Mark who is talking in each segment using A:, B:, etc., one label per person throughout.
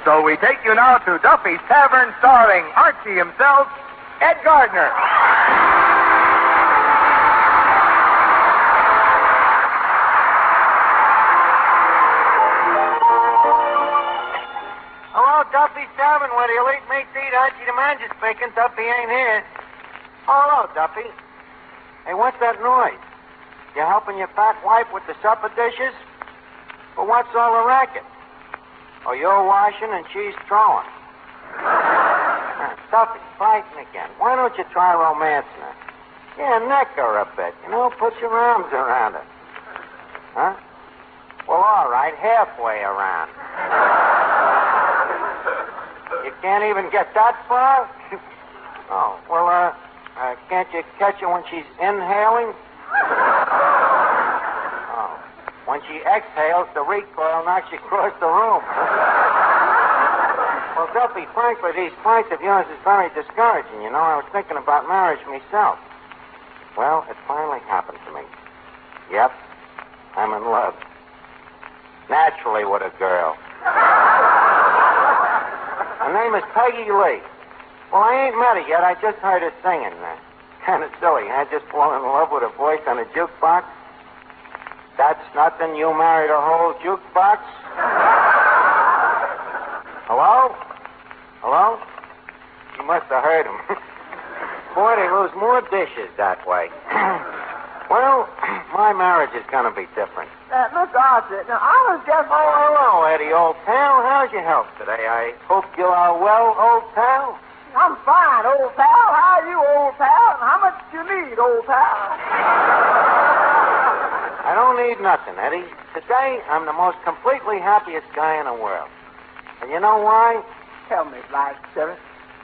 A: So we take you now to Duffy's Tavern, starring Archie himself, Ed Gardner.
B: Hello, Duffy's Tavern, where the elite meat eat. Archie the manager speaking. Duffy ain't here. Oh, hello, Duffy. Hey, what's that noise? You helping your fat wife with the supper dishes? Well, what's all the racket? Oh, you're washing and she's throwing. Duffy, fighting again. Why don't you try romancing her? Yeah, neck her a bit. Put your arms around her. Huh? Well, all right, halfway around. You can't even get that far? Oh, well, can't you catch her when she's inhaling? Oh, when she exhales, the recoil knocks you across the room. Well, Duffy, frankly, these fights of yours is very discouraging. I was thinking about marriage myself. Well, it finally happened to me. Yep, I'm in love. Naturally with a girl. Her name is Peggy Lee. Well, I ain't met her yet. I just heard her singing. Kind of silly, huh? Just falling in love with a voice on a jukebox. That's nothing. You married a whole jukebox. Hello? Hello? You must have heard him. Boy, they lose more dishes that way. Well, my marriage is going to be different.
C: Look, Archie, now, I was just...
B: Oh, hello, Eddie, old pal. How's your health today? I hope you are well, old pal.
C: I'm fine, old pal. How are you, old pal? And how much do you need, old pal?
B: I don't need nothing, Eddie. Today, I'm the most completely happiest guy in the world. And you know why?
C: Tell me, Black Spirit.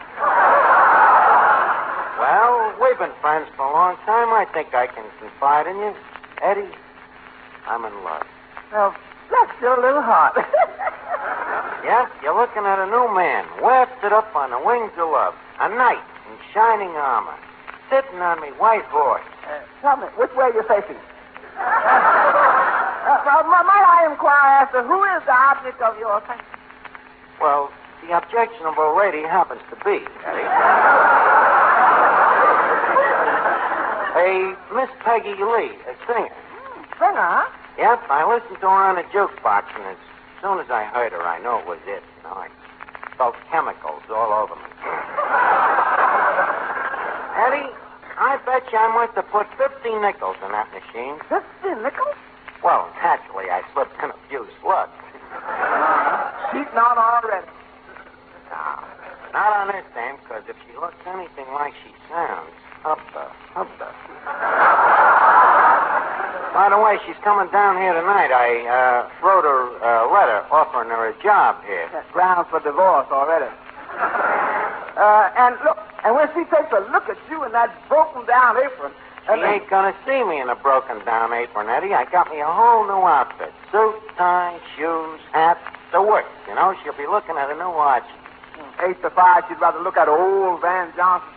B: Well, we've been friends for a long time. I think I can confide in you. Eddie, I'm in love.
C: Well, bless your little heart.
B: Yeah, you're looking at a new man, wafted up on the wings of love. A knight in shining armor, sitting on me white horse.
C: Tell me, which way are you facing? Might I inquire as to who is the object of your affection?
B: Well, the objectionable lady happens to be, Eddie. Miss Peggy Lee, a singer.
C: Singer, huh?
B: Yep, I listened to her on a jukebox, and as soon as I heard her, I knew it was it. I felt chemicals all over me. Eddie, I bet you I must have put 50 nickels in that machine.
C: 50 nickels?
B: Well, naturally, I slipped in a few slugs.
C: She's not already.
B: No, not on this dame, because if she looks anything like she sounds, hubba. By the way, she's coming down here tonight. I wrote her a letter offering her a job here.
C: That's grounds for divorce already. And look, and when she takes a look at you in that broken-down apron...
B: She ain't gonna see me in a broken-down apron, Eddie. I got me a whole new outfit. Suit, tie, shoes, hat, the works. She'll be looking at a new watch.
C: 8 to 5, she'd rather look at old Van Johnson.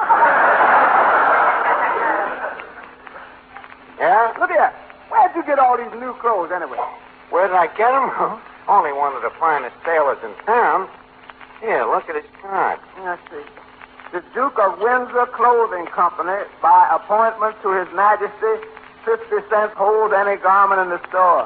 B: Yeah?
C: Look here. Where'd you get all these new clothes, anyway?
B: Where did I get them? Only one of the finest tailors in town. Here, look at his card.
C: Let's see. The Duke of Windsor Clothing Company, by appointment to His Majesty, 50 cents hold any garment in the store.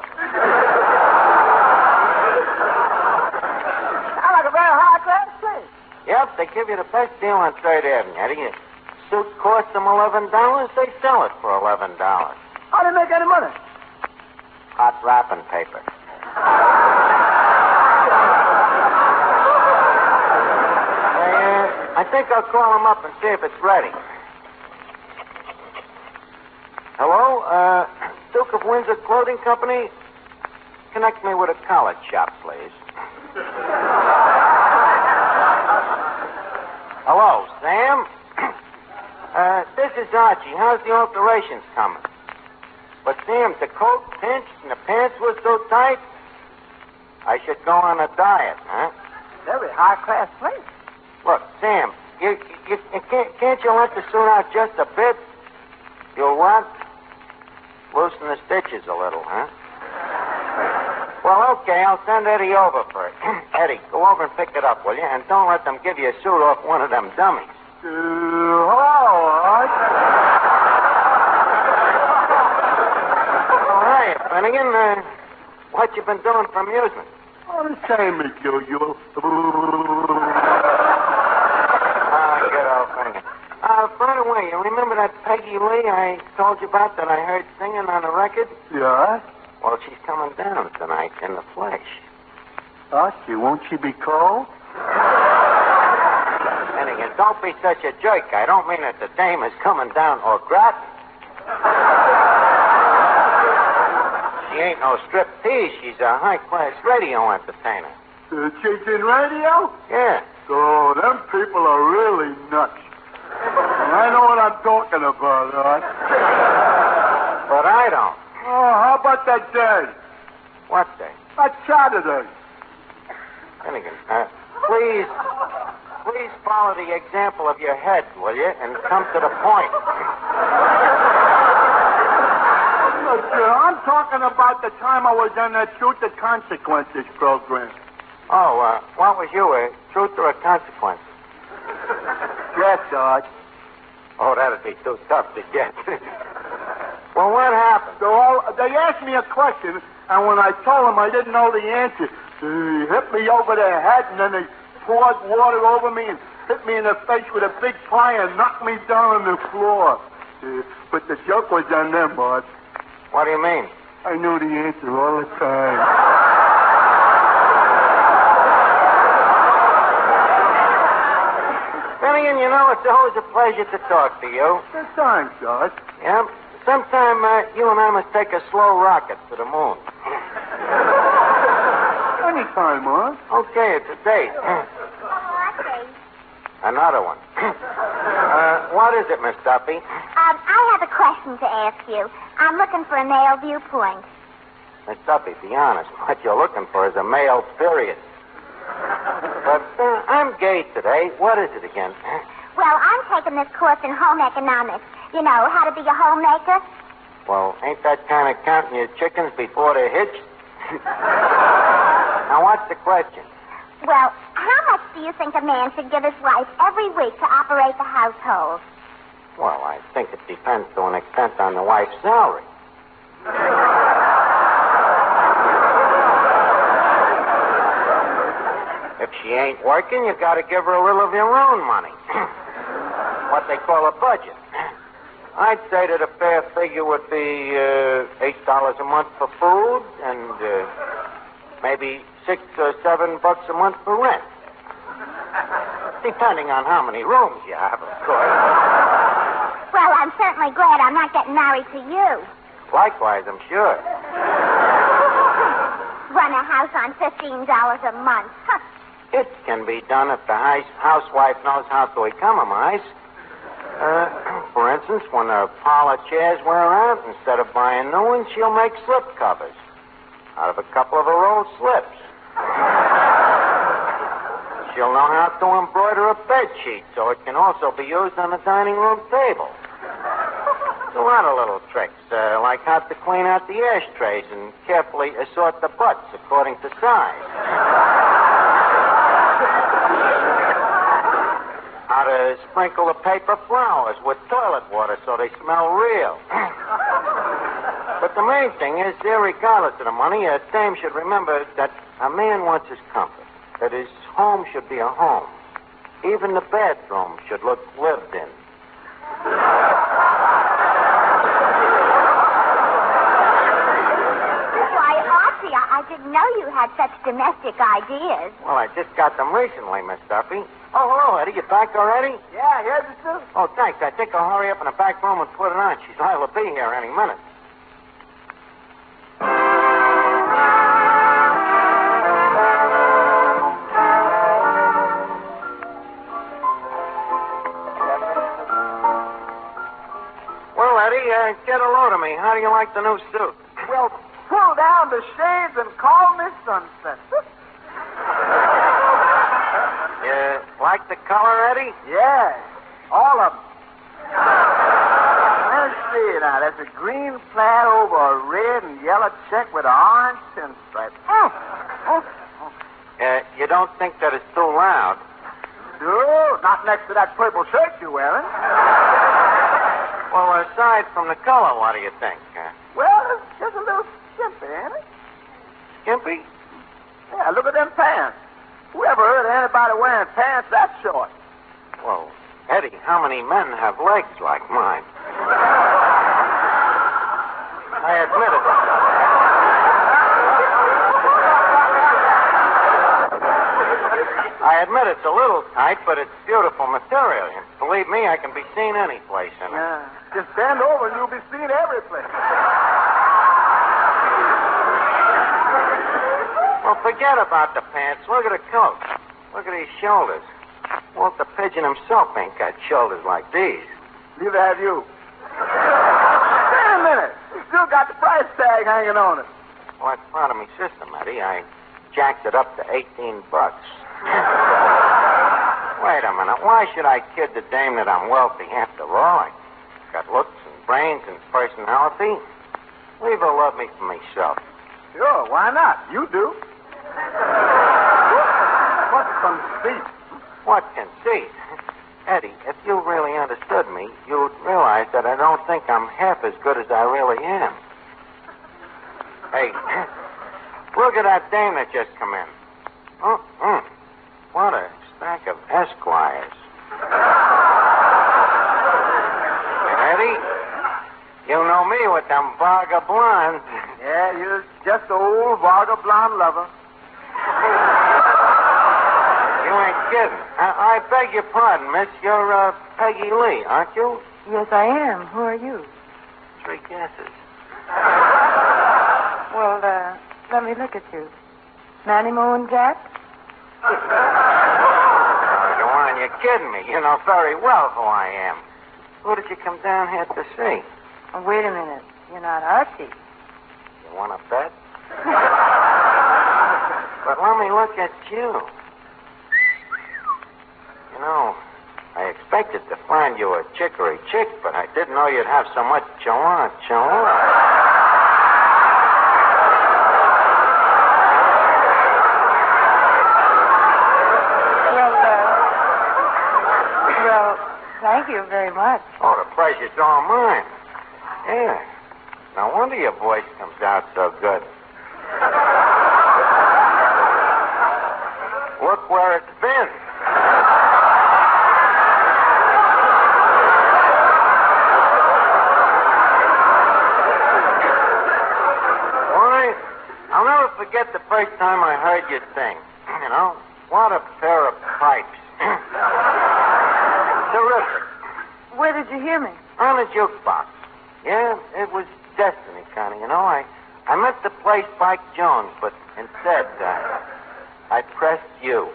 C: Sounds like a very high-class place.
B: Yep, they give you the best deal on 3rd Avenue, Eddie. Suit costs them $11. They sell it for $11.
C: How do you make any money?
B: Hot wrapping paper. I think I'll call him up and see if it's ready. Hello? Duke of Windsor Clothing Company? Connect me with a college shop, please. Hello, Sam? This is Archie. How's the alterations coming? But, Sam, the coat pinched and the pants were so tight, I should go on a diet, huh?
C: Very high-class place.
B: Look, Sam, can't you let the suit out just a bit? You'll what? Loosen the stitches a little, huh? Well, okay, I'll send Eddie over for it. Eddie, go over and pick it up, will you? And don't let them give you a suit off one of them dummies.
C: Hello, Art.
B: Oh, hey, Finnegan, what you been doing for amusement?
C: Oh, the same as usual.
B: Good old Finnegan. By the way, you remember that Peggy Lee I told you about that I heard singing on the record?
C: Yeah?
B: Well, she's coming down tonight in the flesh.
C: Archie, won't she be cold?
B: Finnegan, don't be such a jerk. I don't mean that the dame is coming down au gratin. She ain't no striptease. She's a high-class radio entertainer.
C: She's in radio?
B: Yeah.
C: So, them people are really nuts. I know what I'm talking about, Art.
B: But I don't.
C: Oh, how about that day?
B: What day?
C: That Saturday.
B: Finnegan, please follow the example of your head, will you? And come to the point.
C: Look, I'm talking about the time I was on that Truth or Consequences program.
B: Oh, what was you, a truth or a consequence?
C: Yes, Art.
B: Oh, that'd be too tough to get. Well, what happened?
C: So they asked me a question, and when I told them I didn't know the answer, they hit me over the head, and then they poured water over me and hit me in the face with a big pie and knocked me down on the floor. But the joke was on them, Art.
B: What do you mean?
C: I knew the answer all the time.
B: Finnegan, you know, it's always a pleasure to talk to you.
C: Thanks, Art.
B: Yeah? Sometime you and I must take a slow rocket to the moon.
C: Anytime, Art.
B: Okay, it's a date. Another one. What is it, Miss Duffy?
D: I have a question to ask you. I'm looking for a male viewpoint.
B: Miss Duffy, be honest. What you're looking for is a male period. But I'm gay today. What is it again?
D: Well, I'm taking this course in home economics. You know, how to be a homemaker.
B: Well, ain't that kind of counting your chickens before they're hitched? Now, what's the question?
D: Well, how much do you think a man should give his wife every week to operate the household?
B: Well, I think it depends to an extent on the wife's salary. If she ain't working, you got to give her a little of your own money. What they call a budget. I'd say that a fair figure would be $8 a month for food and maybe $6 or $7 a month for rent. Depending on how many rooms you have, of course.
D: Well, I'm certainly glad I'm not getting married to you.
B: Likewise, I'm sure.
D: Run a house on $15 a month.
B: It can be done if the housewife knows how to economize. For instance, when her parlor chairs wear out, instead of buying new ones, she'll make slip covers out of a couple of her old slips. She'll know how to embroider a bed sheet so it can also be used on the dining room table. A lot of little tricks, like how to clean out the ashtrays and carefully assort the butts according to size. How to sprinkle the paper flowers with toilet water so they smell real. But the main thing is, regardless of the money, a dame should remember that a man wants his comfort, that his home should be a home. Even the bathroom should look lived in.
D: Why, Archie, I didn't know you had such domestic ideas.
B: Well, I just got them recently, Miss Duffy. Oh, hello, Eddie. You back already?
C: Yeah, here's the suit.
B: Oh, thanks. I think I'll hurry up in the back room and put it on. She's liable to be here any minute. Well, Eddie, get a load of me. How do you like the new suit?
C: Well, pull down the shades and call me Sunset.
B: You like the color, Eddie?
C: Yeah, all of them. Let's
B: see. Now, that's a green plaid over a red and yellow check with an orange pinstripe. You don't think that it's too loud?
A: No, not next to that purple shirt you're wearing.
B: Well, aside from the color, what do you think?
A: Well, it's just a little skimpy, ain't it?
B: Skimpy?
A: Yeah, look at them pants. Whoever heard of anybody wearing pants that short?
B: Well, Eddie, how many men have legs like mine? I admit it. I admit it's a little tight, but it's beautiful material. And believe me, I can be seen any place in it.
A: Yeah. Just bend over and you'll be seen every place.
B: Well, forget about the pants. Look at the coat. Look at these shoulders. Walter Pigeon himself ain't got shoulders like these.
A: Neither have you. Wait a minute. You still got the price tag hanging on it.
B: Well, that's part of my system, Eddie. I jacked it up to $18. Wait a minute. Why should I kid the dame that I'm wealthy? After all, I got looks and brains and personality. Leave her love me for myself.
A: Sure, why not? You do. What's conceit?
B: What conceit? Eddie, if you really understood me, you'd realize that I don't think I'm half as good as I really am. Hey, look at that dame that just come in. What a stack of Esquires. Eddie, you know me with them Varga blondes.
A: Yeah, you're just an old Varga blonde lover.
B: You ain't kidding. I beg your pardon, miss. You're Peggy Lee, aren't you?
E: Yes, I am. Who are you?
B: 3 guesses.
E: Well, let me look at you. Manny Moon Jack?
B: Oh, go on, you're kidding me. You know very well who I am. Who did you come down here to see?
E: Oh, wait a minute. You're not Archie.
B: You want to bet? But let me look at you. You know, I expected to find you a chicory chick, but I didn't know you'd have so much chalant.
E: Well, thank you very much.
B: Oh, the pleasure's all mine. Yeah. No wonder your voice comes out so good. Look where it's been. Why, I'll never forget the first time I heard you sing. You know, what a pair of pipes. Terrific.
E: Where did you hear me?
B: On a jukebox. Yeah, it was destiny, Connie. You know, I meant to play Spike Jones, but instead, I pressed you.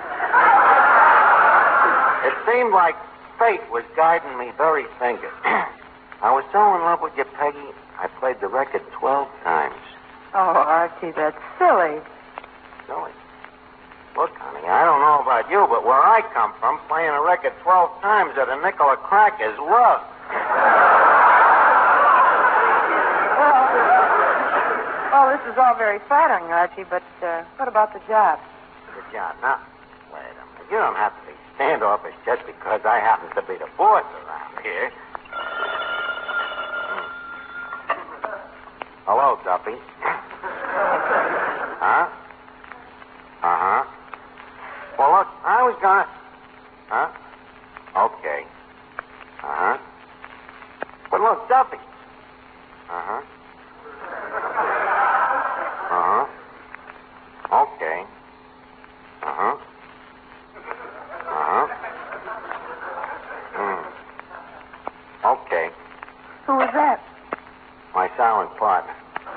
B: It seemed like fate was guiding me very finger. I was so in love with you, Peggy, I played the record 12 times.
E: Oh, Archie, that's silly.
B: Silly. Look, honey, I don't know about you, but where I come from, playing a record 12 times at a nickel a crack is love.
E: Well, this is all very flattering, Archie, but what about the job?
B: The job. Now, wait a minute. You don't have to be standoffish just because I happen to be the boss around here. Hello, Duffy. Huh? Uh-huh. Well, look, I was gonna... Huh? Okay. Uh-huh. But look, Duffy. Uh-huh. Uh-huh. Okay. Uh-huh. Uh-huh. Okay.
E: Who was that?
B: My silent partner.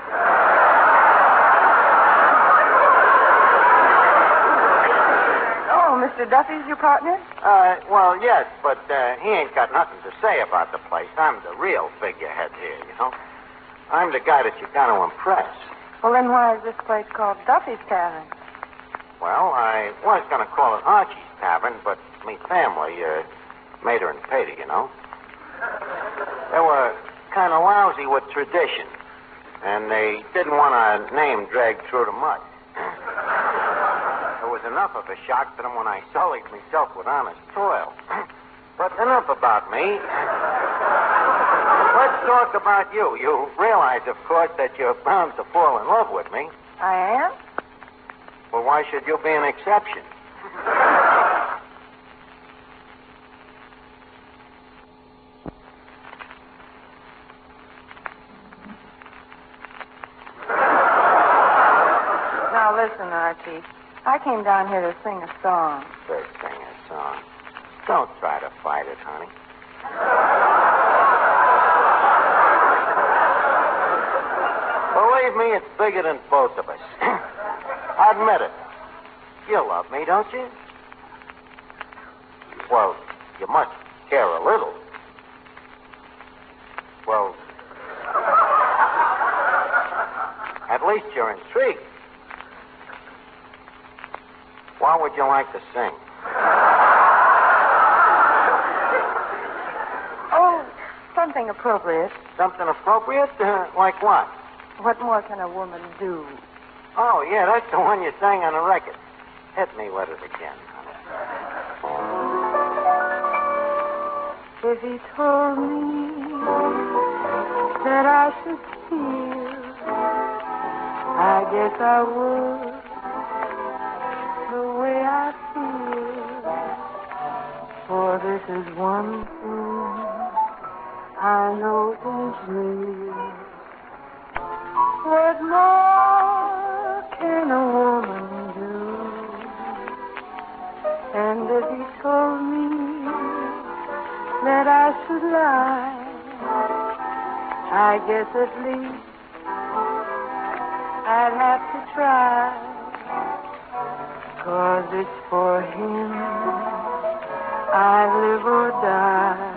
E: Oh, Mr. Duffy's your partner?
B: Well, yes, but he ain't got nothing to say about the place. I'm the real figurehead here, you know. I'm the guy that you got to impress.
E: Well, then why is this place called Duffy's Tavern?
B: Well, I was going to call it Archie's Tavern, but me family, Mater and Pater, you know. There were kind of lousy with tradition. And they didn't want a name dragged through the mud. It was enough of a shock to them when I sullied myself with honest toil. But enough about me. Let's talk about you. You realize, of course, that you're bound to fall in love with me.
E: I am?
B: Well, why should you be an exception?
E: Now, listen, Archie. I came down here to sing a song.
B: First sing a song. Don't try to fight it, honey. Believe me, it's bigger than both of us. Admit it. You love me, don't you? Well, you must care a little. Well, at least you're intrigued. What would you like to sing?
E: Oh, something appropriate.
B: Something appropriate? Like what?
E: What more can a woman do?
B: Oh, yeah, that's the one you sang on the record. Hit me with it again, honey.
E: If he told me that I should feel, I guess I would the way I feel. For this is one thing I know is real. What more can a woman do? And if he told me that I should lie, I guess at least I'd have to try. 'Cause it's for him I live or die.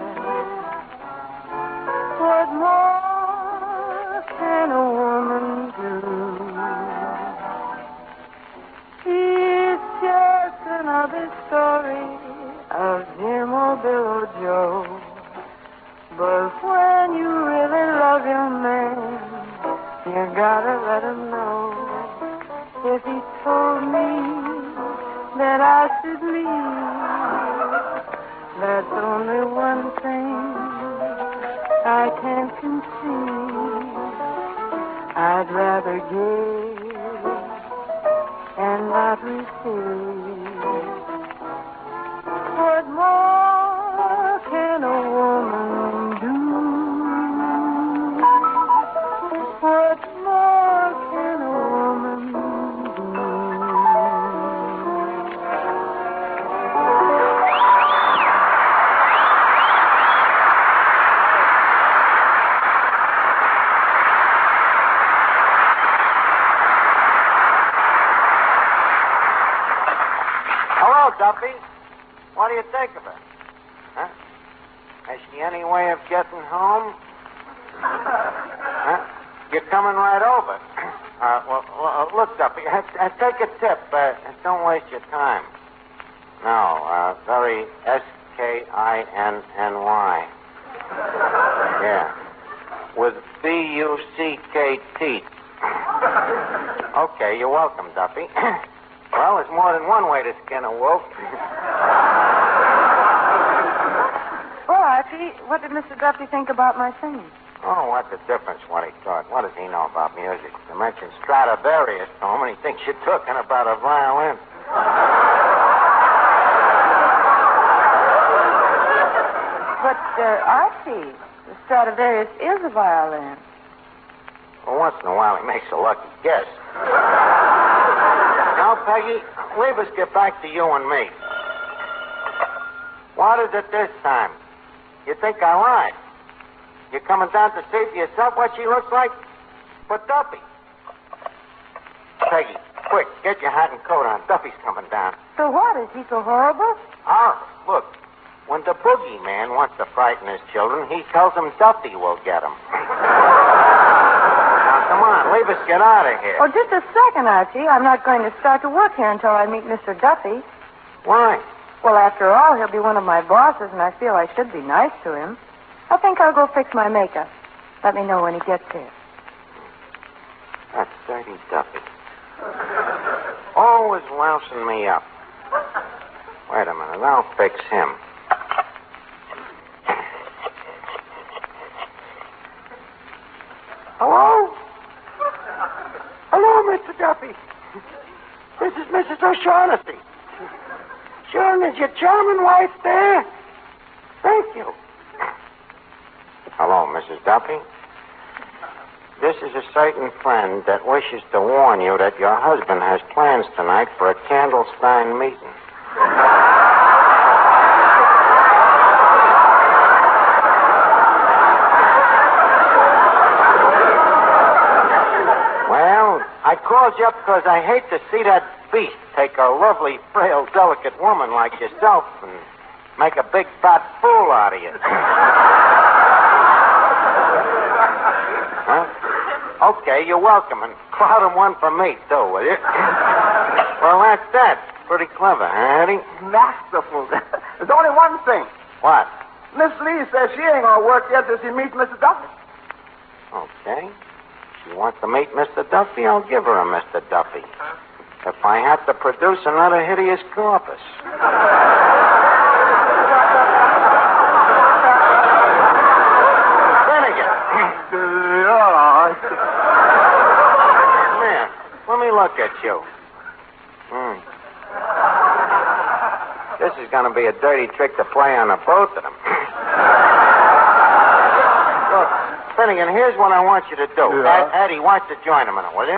E: What more can a woman do? It's just another story of Jim or Bill or Joe. But when you really love your man, you gotta let him know. If he told me that I should leave, that's only one thing I can't conceive. I'd rather give and not receive. What more can a woman do? What more can a woman do?
B: Hello, Duffy. What do you think of her? Huh? Has she any way of getting home? Huh? You're coming right over. Look, Duffy, take a tip. Don't waste your time. No, very S-K-I-N-N-Y. Yeah. With B-U-C-K teeth. Okay, you're welcome, Duffy. Well, there's more than one way to skin a wolf.
E: Well, Archie, what did Mr. Duffy think about my singing?
B: Oh, what's the difference what he thought? What does he know about music? You mentioned Stradivarius to him, and he thinks you're talking about a violin.
E: But, Archie, the Stradivarius is a violin.
B: Well, once in a while he makes a lucky guess. Now, Peggy, leave us get back to you and me. What is it this time? You think I lied? You coming down to see for yourself what she looks like? But Duffy. Peggy, quick, get your hat and coat on. Duffy's coming down.
E: So what? Is he so horrible?
B: Horrible. Look, when the boogeyman wants to frighten his children, he tells them Duffy will get them. Now, come on, leave us get out of here.
E: Oh, just a second, Archie. I'm not going to start to work here until I meet Mr. Duffy.
B: Why?
E: Well, after all, he'll be one of my bosses, and I feel I should be nice to him. I think I'll go fix my makeup. Let me know when he gets here.
B: That's dirty Duffy. Always lousing me up. Wait a minute, I'll fix him. Hello? Hello, Mr. Duffy. This is Mrs. O'Shaughnessy. Sure, is your charming wife there? Thank you. Hello, Mrs. Duffy. This is a certain friend that wishes to warn you that your husband has plans tonight for a Candlestein meeting. Well, I called you up because I hate to see that beast take a lovely, frail, delicate woman like yourself and make a big, fat fool out of you. Huh? Okay, you're welcome, and crowd him one for me, too, will you? Well, that's that. Pretty clever, huh, Eddie?
A: Masterful. There's only one thing.
B: What?
A: Miss Lee says she ain't gonna work yet till she meets Mr. Duffy.
B: Okay. She wants to meet Mr. Duffy, I'll give her a Mr. Duffy. If I have to produce another hideous corpus. Finnegan. Come here. Let me look at you. This is going to be a dirty trick to play on the both of them. Look, Finnegan, here's what I want you to do.
C: Yeah.
B: Eddie, watch the joint a minute, will you?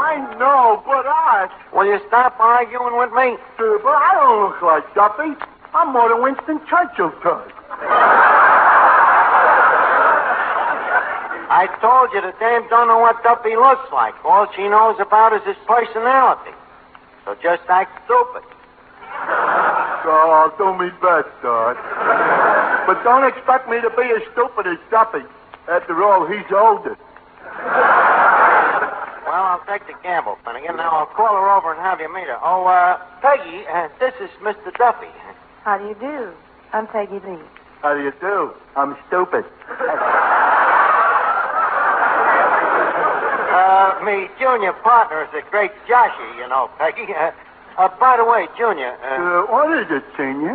C: No, but I...
B: Will you stop arguing with me?
C: But I don't look like Duffy. I'm more than Winston Churchill type.
B: I told you the dame don't know what Duffy looks like. All she knows about is his personality. So just act stupid.
C: Oh, I'll do me best, Dad. But don't expect me to be as stupid as Duffy. After all, he's older.
B: Well, I'll take the gamble, Finnegan. Now I'll call her over and have you meet her. Oh, Peggy, this is Mr. Duffy.
E: How do you do? I'm Peggy Lee.
C: How do you do? I'm stupid.
B: Me junior partner is a great joshy, you know, Peggy. By the way, Junior...
C: What is it, Senior?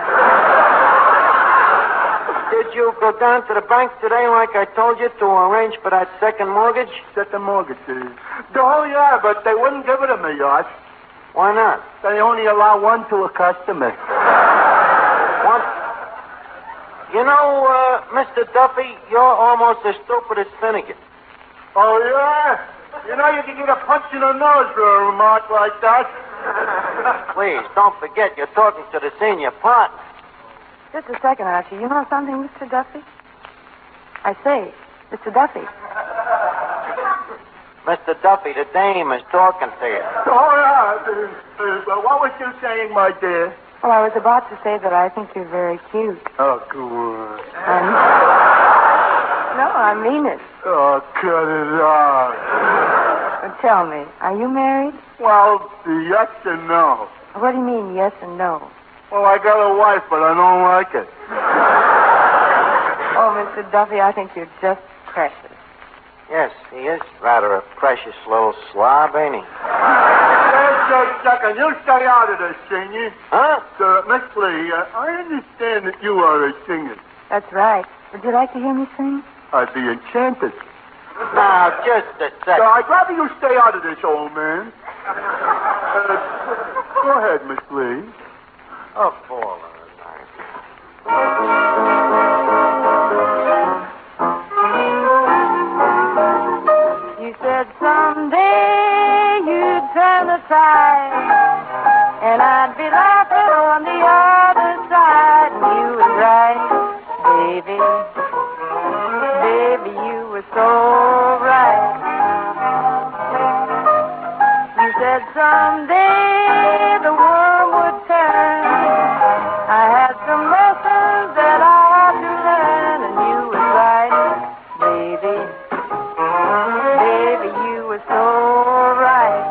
B: Did you go down to the bank today like I told you to arrange for that second mortgage?
C: Second mortgage. Oh, yeah, but they wouldn't give it to me, Art.
B: Why not?
C: They only allow one to a customer.
B: What? You know, Mr. Duffy, you're almost as stupid as Finnegan.
C: Oh, yeah? You know you can get a punch in the nose for a remark like that.
B: Please, don't forget you're talking to the senior partner.
E: Just a second, Archie. You know something, Mr. Duffy? I say, Mr. Duffy.
B: Mr. Duffy, the dame is talking to you.
C: Oh, yeah. What was you saying, my dear?
E: Well, I was about to say that I think you're very cute.
C: Oh, come on.
E: No, I mean it.
C: Oh, cut it out.
E: But tell me, are you married?
C: Well, yes and no.
E: What do you mean, yes and no?
C: Well, I got a wife, but I don't like it.
E: Oh, Mr. Duffy, I think you're just precious.
B: Yes, he is rather a precious little slob, ain't he?
C: Just a second. You stay out of this, Senior.
B: Huh?
C: Miss Lee, I understand that you are a singer.
E: That's right. Would you like to hear me sing?
C: I'd be enchanted.
B: Now, just a
C: So
B: second.
C: I'd rather you stay out of this, old man. Go ahead, Miss Lee.
B: Oh, poor little
E: You said someday you'd turn the tide, and I'd be laughing on the other side. And you was right, baby. Baby, you were so right. You said someday the world would turn. I had some lessons that I had to learn, and you was right, baby. Baby, you were so right.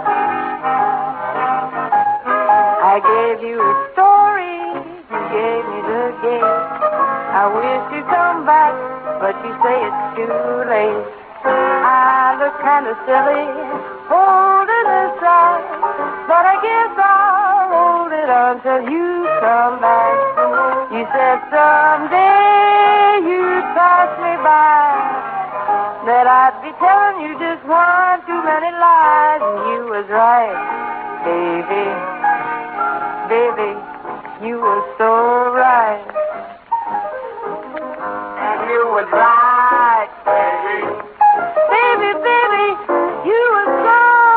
E: I gave you a story, you gave me the gate. I wish you'd come back, but you say it's too late. I look kind of silly holding this out, but I guess I'll hold it until you come back. You said someday you'd pass me by, that I'd be telling you just one too many lies, and you was right, baby. Baby, you were so right. And you was right, baby. Baby, baby, you were so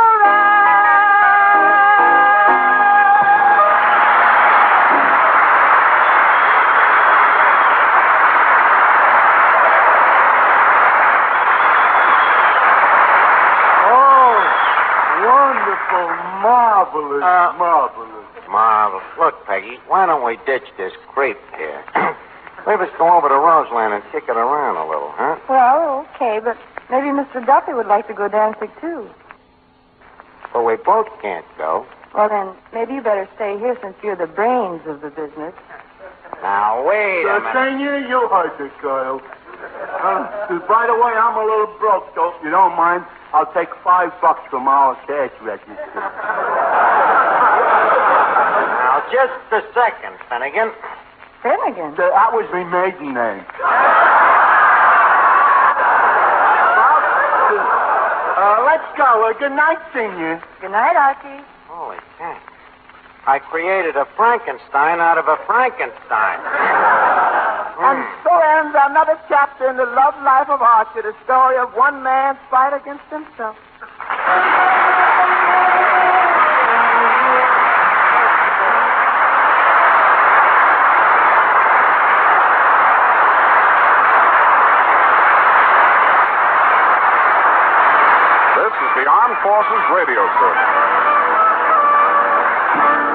C: Wonderful, marvelous, marvelous.
B: Marvelous. Look, Peggy, why don't we ditch this creep here? Maybe let's go over to Roseland and kick it around a little, huh?
E: Well, okay, but maybe Mr. Duffy would like to go dancing, too.
B: Well, we both can't go.
E: Well, then, maybe you better stay here since you're the brains of the business.
B: Now, wait a minute.
C: Senior, you heard the girl. By the way, I'm a little broke, so if you don't mind, I'll take $5 from our cash register.
B: Now, just a second, Finnegan.
E: Finnegan?
C: That was my maiden name. Let's go. Good night, Senior.
E: Good night, Archie.
B: Holy cow. I created a Frankenstein out of a Frankenstein.
A: And so ends another chapter in the love life of Archie, the story of one man's fight against himself.
F: Boss's radio service.